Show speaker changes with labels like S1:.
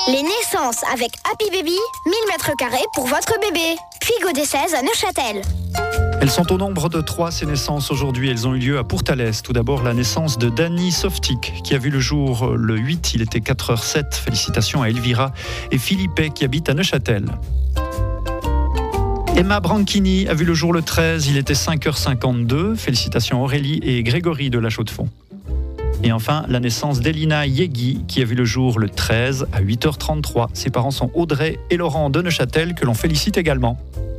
S1: Les naissances avec Happy Baby, 1000 m² pour votre bébé. Puy des 16 à Neuchâtel.
S2: Elles sont au nombre de 3, ces naissances aujourd'hui. Elles ont eu lieu à Pourtalès. Tout d'abord, la naissance de Dany Softik, qui a vu le jour le 8, il était 4h07. Félicitations à Elvira et Philippe, qui habitent à Neuchâtel. Emma Branchini a vu le jour le 13, il était 5h52. Félicitations à Aurélie et Grégory de La Chaux-de-Fonds. Et enfin, la naissance d'Elina Yegui, qui a vu le jour le 13 à 8h33. Ses parents sont Audrey et Laurent de Neuchâtel, que l'on félicite également.